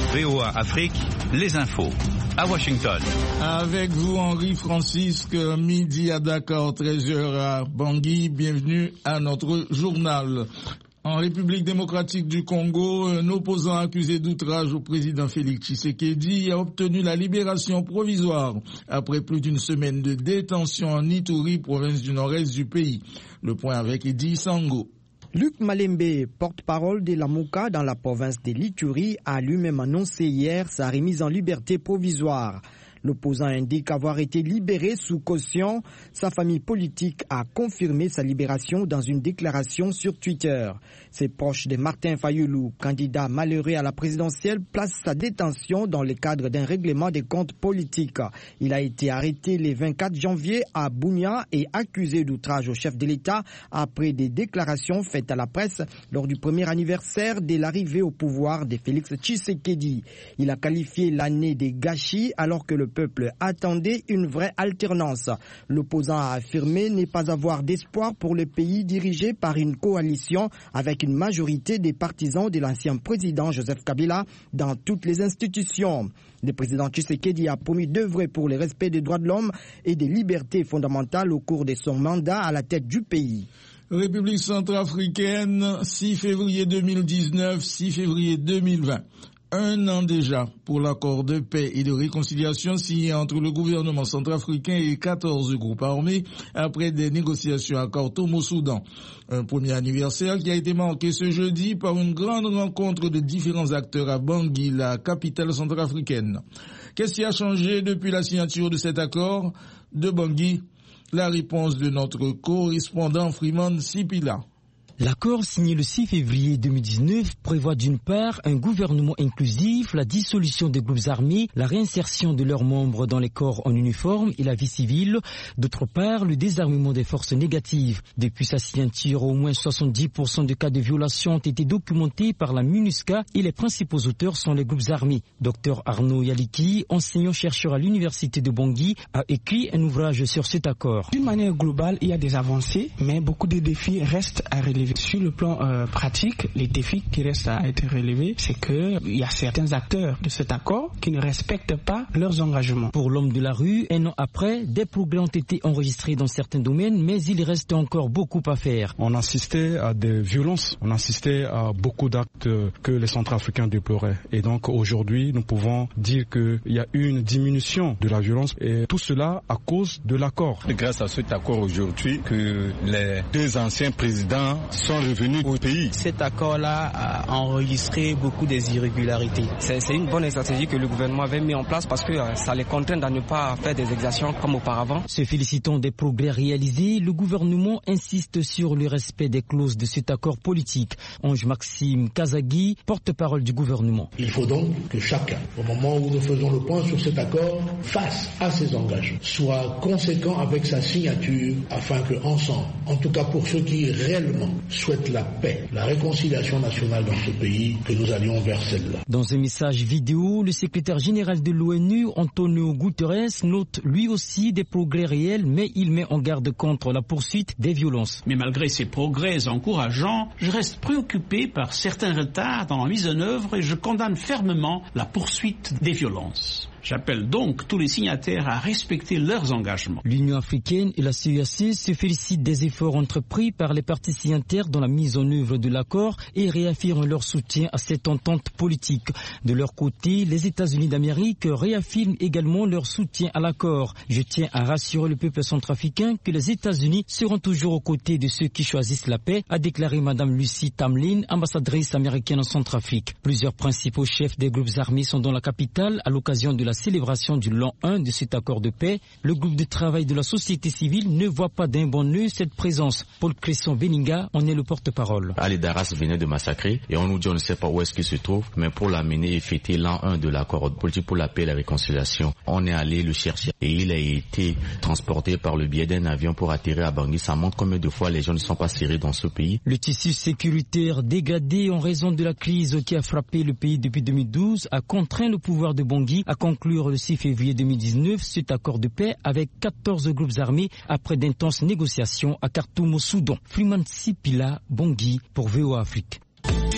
VOA Afrique, les infos. À Washington. Avec vous, Henri Francisque, midi à Dakar, 13h à Bangui. Bienvenue à notre journal. En République démocratique du Congo, un opposant accusé d'outrage au président Félix Tshisekedi a obtenu la libération provisoire après plus d'une semaine de détention en Ituri, province du nord-est du pays. Le point avec Edi Sango. Luc Malembe, porte-parole de la Mouka dans la province de l'Ituri, a lui-même annoncé hier sa remise en liberté provisoire. L'opposant indique avoir été libéré sous caution. Sa famille politique a confirmé sa libération dans une déclaration sur Twitter. Ses proches de Martin Fayulu, candidat malheureux à la présidentielle, placent sa détention dans le cadre d'un règlement des comptes politiques. Il a été arrêté le 24 janvier à Bunia et accusé d'outrage au chef de l'État après des déclarations faites à la presse lors du premier anniversaire de l'arrivée au pouvoir de Félix Tshisekedi. Il a qualifié l'année de gâchis alors que le peuple attendait une vraie alternance. L'opposant a affirmé ne pas avoir d'espoir pour le pays dirigé par une coalition avec une majorité des partisans de l'ancien président Joseph Kabila dans toutes les institutions. Le président Tshisekedi a promis d'œuvrer pour le respect des droits de l'homme et des libertés fondamentales au cours de son mandat à la tête du pays. République centrafricaine, 6 février 2019, 6 février 2020. Un an déjà pour l'accord de paix et de réconciliation signé entre le gouvernement centrafricain et 14 groupes armés après des négociations à Khartoum au Soudan. Un premier anniversaire qui a été marqué ce jeudi par une grande rencontre de différents acteurs à Bangui, la capitale centrafricaine. Qu'est-ce qui a changé depuis la signature de cet accord de Bangui? La réponse de notre correspondant Freeman Sipila. L'accord signé le 6 février 2019 prévoit d'une part un gouvernement inclusif, la dissolution des groupes armés, la réinsertion de leurs membres dans les corps en uniforme et la vie civile, d'autre part le désarmement des forces négatives. Depuis sa signature, au moins 70% de cas de violation ont été documentés par la MINUSCA et les principaux auteurs sont les groupes armés. Dr Arnaud Yaliki, enseignant-chercheur à l'université de Bangui, a écrit un ouvrage sur cet accord. D'une manière globale, il y a des avancées, mais beaucoup de défis restent à relever. Sur le plan pratique, les défis qui restent à être relevés, c'est qu'il y a certains acteurs de cet accord qui ne respectent pas leurs engagements. Pour l'homme de la rue, un an après, des progrès ont été enregistrés dans certains domaines, mais il reste encore beaucoup à faire. On assistait à des violences, on assistait à beaucoup d'actes que les Centrafricains déploraient. Et donc aujourd'hui, nous pouvons dire qu'il y a eu une diminution de la violence et tout cela à cause de l'accord. C'est grâce à cet accord aujourd'hui que les deux anciens présidents sont revenus au pays. Cet accord-là a enregistré beaucoup des irrégularités. C'est une bonne stratégie que le gouvernement avait mis en place parce que ça les contraint à ne pas faire des exactions comme auparavant. Se félicitant des progrès réalisés, le gouvernement insiste sur le respect des clauses de cet accord politique. Ange Maxime Kazagui, porte-parole du gouvernement. Il faut donc que chacun, au moment où nous faisons le point sur cet accord, face à ses engagements, soit conséquent avec sa signature afin que ensemble, en tout cas pour ceux qui réellement souhaitent la paix, la réconciliation nationale dans ce pays, que nous allions vers celle-là. Dans un message vidéo, le secrétaire général de l'ONU, Antonio Guterres, note lui aussi des progrès réels, mais il met en garde contre la poursuite des violences. Mais malgré ces progrès encourageants, je reste préoccupé par certains retards dans la mise en œuvre et je condamne fermement la poursuite des violences. J'appelle donc tous les signataires à respecter leurs engagements. L'Union africaine et la CEEAC se félicitent des efforts entrepris par les parties signataires dans la mise en œuvre de l'accord et réaffirment leur soutien à cette entente politique. De leur côté, les États-Unis d'Amérique réaffirment également leur soutien à l'accord. Je tiens à rassurer le peuple centrafricain que les États-Unis seront toujours aux côtés de ceux qui choisissent la paix, a déclaré Mme Lucy Tamlin, ambassadrice américaine en Centrafrique. Plusieurs principaux chefs des groupes armés sont dans la capitale à l'occasion de la célébration du l'an 1 de cet accord de paix. Le groupe de travail de la société civile ne voit pas d'un bon œil cette présence. Paul Cresson Beninga en est le porte-parole. Ali Daras venait de massacrer et on nous dit on ne sait pas où est-ce qu'il se trouve, mais pour l'amener et fêter l'an 1 de l'accord politique pour la paix et la réconciliation, on est allé le chercher et il a été transporté par le biais d'un avion pour atterrir à Bangui. Ça montre combien de fois les gens ne sont pas serrés dans ce pays. Le tissu sécuritaire dégradé en raison de la crise qui a frappé le pays depuis 2012 a contraint le pouvoir de Bangui à conclure le 6 février 2019 cet accord de paix avec 14 groupes armés après d'intenses négociations à Khartoum au Soudan. Freeman Sipila, Bangui pour VOA Afrique.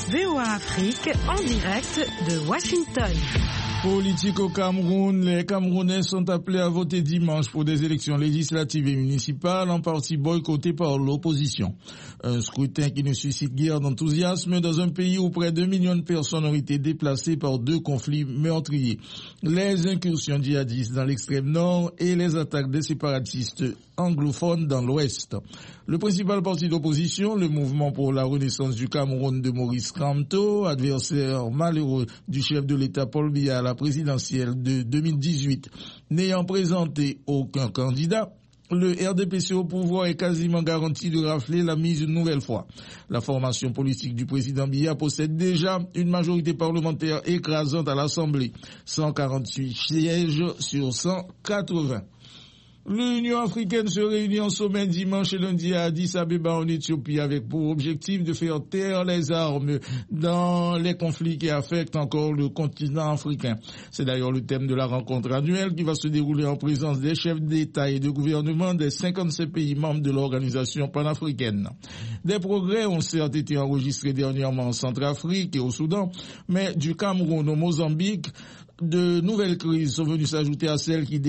VOA Afrique en direct de Washington. Politique au Cameroun, les Camerounais sont appelés à voter dimanche pour des élections législatives et municipales, en partie boycottées par l'opposition. Un scrutin qui ne suscite guère d'enthousiasme dans un pays où près de 2 millions de personnes ont été déplacées par 2 conflits meurtriers. Les incursions djihadistes dans l'extrême nord et les attaques des séparatistes anglophones dans l'ouest. Le principal parti d'opposition, le Mouvement pour la Renaissance du Cameroun de Maurice Kamto, adversaire malheureux du chef de l'État Paul Biya à la présidentielle de 2018, n'ayant présenté aucun candidat, le RDPC au pouvoir est quasiment garanti de rafler la mise une nouvelle fois. La formation politique du président Biya possède déjà une majorité parlementaire écrasante à l'Assemblée, 148 sièges sur 180. L'Union africaine se réunit en sommet dimanche et lundi à Addis Abeba en Éthiopie avec pour objectif de faire taire les armes dans les conflits qui affectent encore le continent africain. C'est d'ailleurs le thème de la rencontre annuelle qui va se dérouler en présence des chefs d'État et de gouvernement des 57 pays membres de l'organisation panafricaine. Des progrès ont certes été enregistrés dernièrement en Centrafrique et au Soudan, mais du Cameroun au Mozambique, de nouvelles crises sont venues s'ajouter à celles qui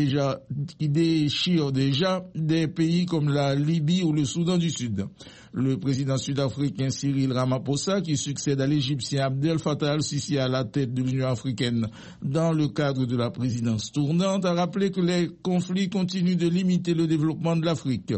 déchirent déjà des pays comme la Libye ou le Soudan du Sud. Le président sud-africain Cyril Ramaphosa, qui succède à l'Égyptien Abdel Fattah al-Sisi à la tête de l'Union africaine dans le cadre de la présidence tournante, a rappelé que les conflits continuent de limiter le développement de l'Afrique.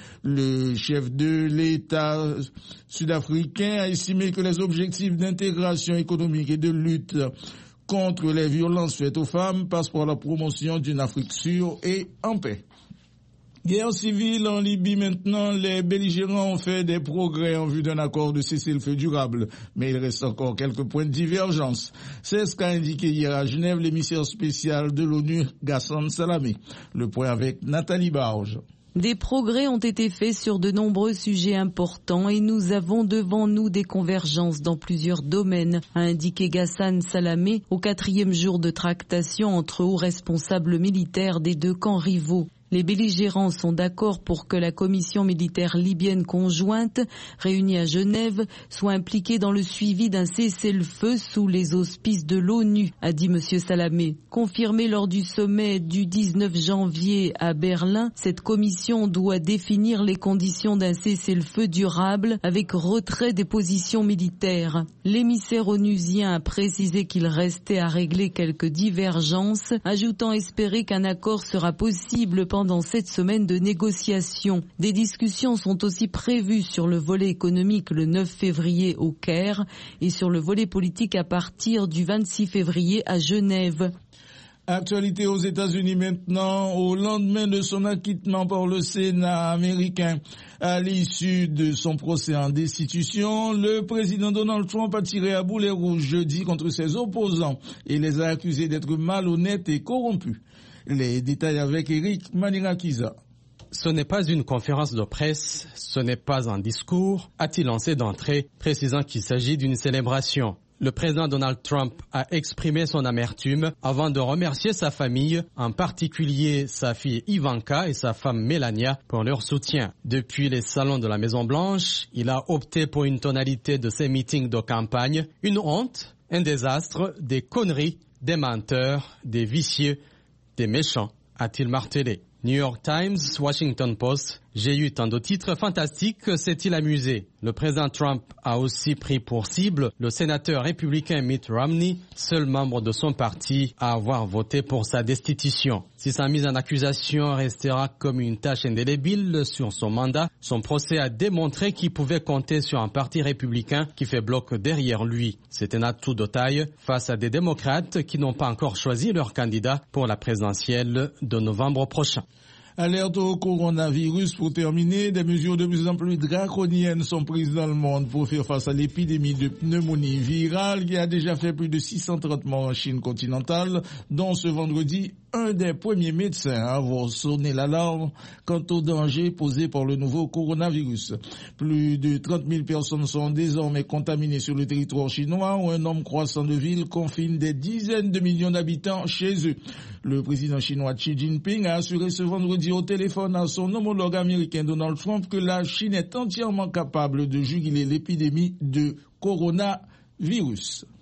Le chef de l'État sud-africain a estimé que les objectifs d'intégration économique et de lutte contre les violences faites aux femmes passe par la promotion d'une Afrique sûre et en paix. Guerre civile en Libye maintenant, les belligérants ont fait des progrès en vue d'un accord de cessez-le-feu durable, mais il reste encore quelques points de divergence. C'est ce qu'a indiqué hier à Genève l'émissaire spécial de l'ONU, Ghassan Salamé. Le point avec Nathalie Barge. Des progrès ont été faits sur de nombreux sujets importants et nous avons devant nous des convergences dans plusieurs domaines, a indiqué Ghassan Salamé au 4e jour de tractation entre hauts responsables militaires des 2 camps rivaux. Les belligérants sont d'accord pour que la commission militaire libyenne conjointe, réunie à Genève, soit impliquée dans le suivi d'un cessez-le-feu sous les auspices de l'ONU, a dit M. Salamé. Confirmé lors du sommet du 19 janvier à Berlin, cette commission doit définir les conditions d'un cessez-le-feu durable avec retrait des positions militaires. L'émissaire onusien a précisé qu'il restait à régler quelques divergences, ajoutant espérer qu'un accord sera possible pendant cette semaine de négociations. Des discussions sont aussi prévues sur le volet économique le 9 février au Caire et sur le volet politique à partir du 26 février à Genève. Actualité aux États-Unis maintenant, au lendemain de son acquittement par le Sénat américain à l'issue de son procès en destitution, le président Donald Trump a tiré à boulet rouge jeudi contre ses opposants et les a accusés d'être malhonnêtes et corrompus. Les détails avec Eric Manirakiza. Ce n'est pas une conférence de presse, ce n'est pas un discours, a-t-il lancé d'entrée, précisant qu'il s'agit d'une célébration. Le président Donald Trump a exprimé son amertume avant de remercier sa famille, en particulier sa fille Ivanka et sa femme Melania, pour leur soutien. Depuis les salons de la Maison-Blanche, il a opté pour une tonalité de ses meetings de campagne, une honte, un désastre, des conneries, des menteurs, des vicieux, des méchants, a-t-il martelé. New York Times, Washington Post, j'ai eu tant de titres fantastiques, s'est-il amusé. Le président Trump a aussi pris pour cible le sénateur républicain Mitt Romney, seul membre de son parti à avoir voté pour sa destitution. Si sa mise en accusation restera comme une tache indélébile sur son mandat, son procès a démontré qu'il pouvait compter sur un parti républicain qui fait bloc derrière lui. C'est un atout de taille face à des démocrates qui n'ont pas encore choisi leur candidat pour la présidentielle de novembre prochain. Alerte au coronavirus pour terminer. Des mesures de plus en plus draconiennes sont prises dans le monde pour faire face à l'épidémie de pneumonie virale qui a déjà fait plus de 630 morts en Chine continentale, dont ce vendredi un des premiers médecins à avoir sonné l'alarme quant au danger posé par le nouveau coronavirus. Plus de 30 000 personnes sont désormais contaminées sur le territoire chinois où un nombre croissant de villes confine des dizaines de millions d'habitants chez eux. Le président chinois Xi Jinping a assuré ce vendredi au téléphone à son homologue américain Donald Trump que la Chine est entièrement capable de juguler l'épidémie de coronavirus. virus.